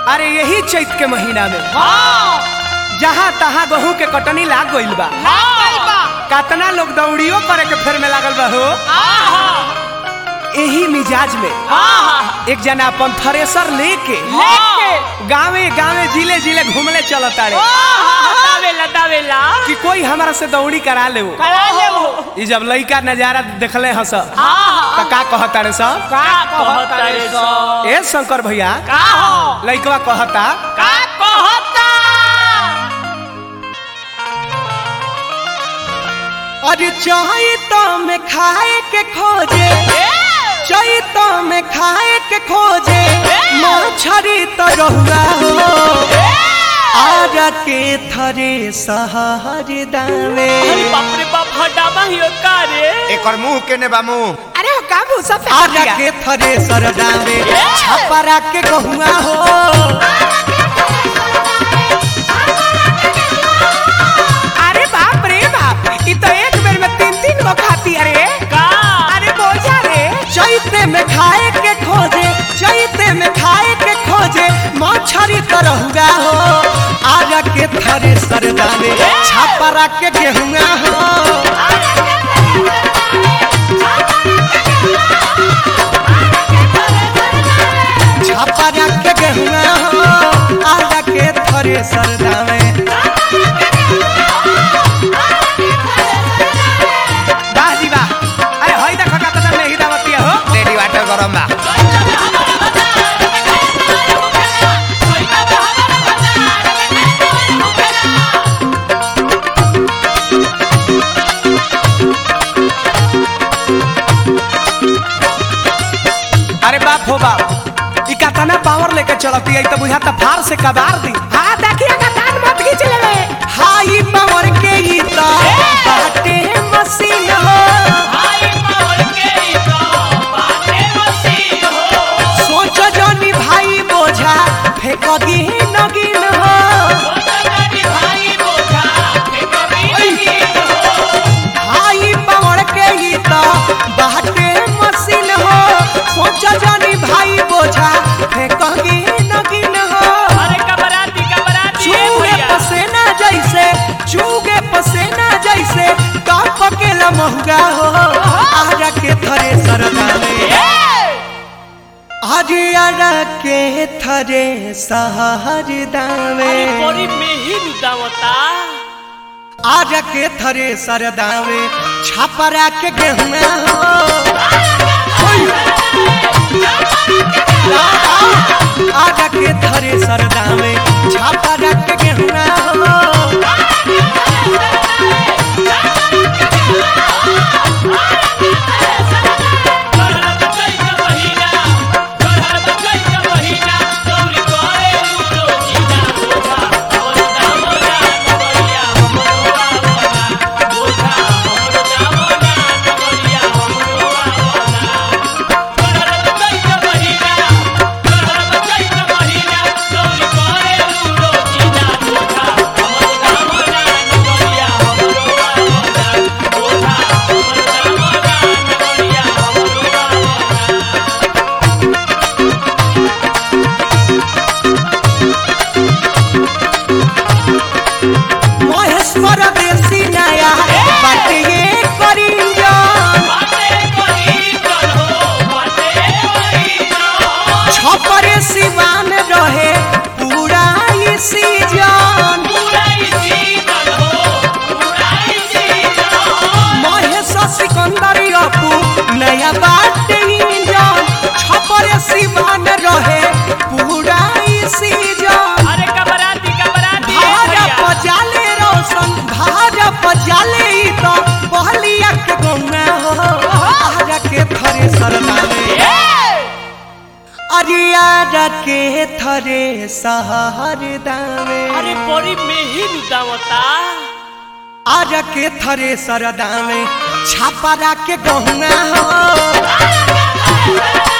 अरे यही चैत के महीना में हाँ जहाँ तहाँ गेहूं के कटनी लाग गइल बा। कितना लोग दौड़ियो करे के फेर में लागल बा हो। यही मिजाज में एक जना अपन थ्रेसर लेके गावे गावे जिले जिले घूमले चलता रे कि कोई हमारा से दौड़ी करा ले वो। ई जब लइका नजारा देखले हस तो का कहता रे सब ए शंकर भैया लइकवा कहता अरे चैत में खाए के खोजे चैत में खाए के खोजे मछरी तो रहुआ हो आजा के थरे सहर दावे। बाप रे बाप हटावा हियो का रे एकर मुंह केने बा मुंह। अरे काबू सब आजा के थरे सर दावे छपरा के गहुआ हो। अरे बाप रे बाप ई तो एक बेर में 3-3 गो खाती अरे का अरे बोझा रे चैते में खाए के खोजे चैते में खाए के खोजे मछरी तो रहुआ हो आजा के थरे सर दावे छपरा के गेहुआ हो। छपरा के गेहुआ हो आजा के थरे सर दावे। वाह जी वाह अरे होई देखो का में ही दावतिया हो रेडी वाटर गरम बा। अरे बाप हो बाप ई कितना पावर लेके चलती है तो बुझाता फार से कबार दी। हां देखिए का दांत मत खींच लेवे हाई पावर के ई तो बाटे मशीन हो। हाय पावर के ई तो बाटे मशीन हो सोचो जनी भाई बोझा फेंक दी नगिन हो। भाई बोझा फेंकबी हो हाई पावर के ई तो बाटे मशीन हो सोचो जनी भाई बोझा फेंक दी नगिन हो। अरे कबराती चूगे पसेना जैसे चूगे पसेना जैसे काम पकेला महंगा हो आजा के थरे सरदावे आजा के थरे सहर दावे। बड़ी मेही लुटावता आजा के थरे सरदावे छपरा के गेहुआ हो। आजा के थरे सरदावे छपरा के गेहुआ हो। के थरे सहर दावे। अरे बड़ी मेही लुटावता आजा के थरे सर दावे छापरा के गहुआ हो।